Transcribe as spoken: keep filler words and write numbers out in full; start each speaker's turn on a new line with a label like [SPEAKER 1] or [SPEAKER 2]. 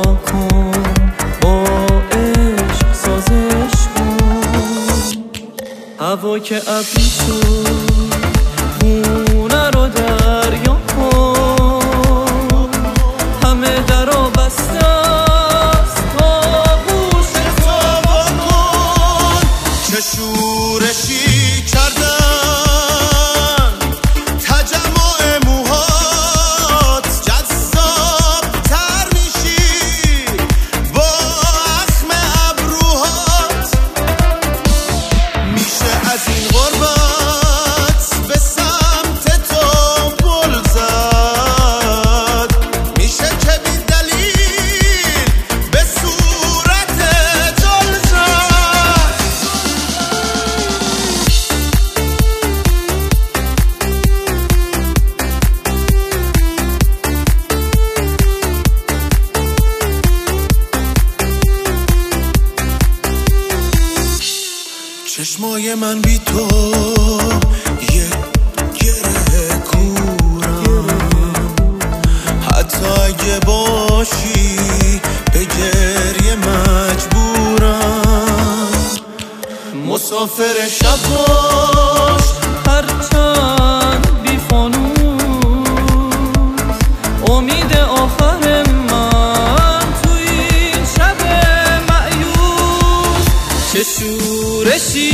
[SPEAKER 1] کن، با عشق سازش کن. هوا که ابری شد خونه رو دریا کن، همه درا بسته است تا گوش تو کن.
[SPEAKER 2] چه شورشی کردن تجمع موهات، جذاب تر میشی با اخم ابروهات. میشه از این غربت به سمت تو گل زد، میشه که بی دلیل به صورت جل زد. چشمای من بی تو یک گره کورم، حتی اگه باشی به گریه مجبورم.
[SPEAKER 1] مسافر شب باش هرچند بی فانوس، امید آخر من توی این شب مأیوس. چه شورشی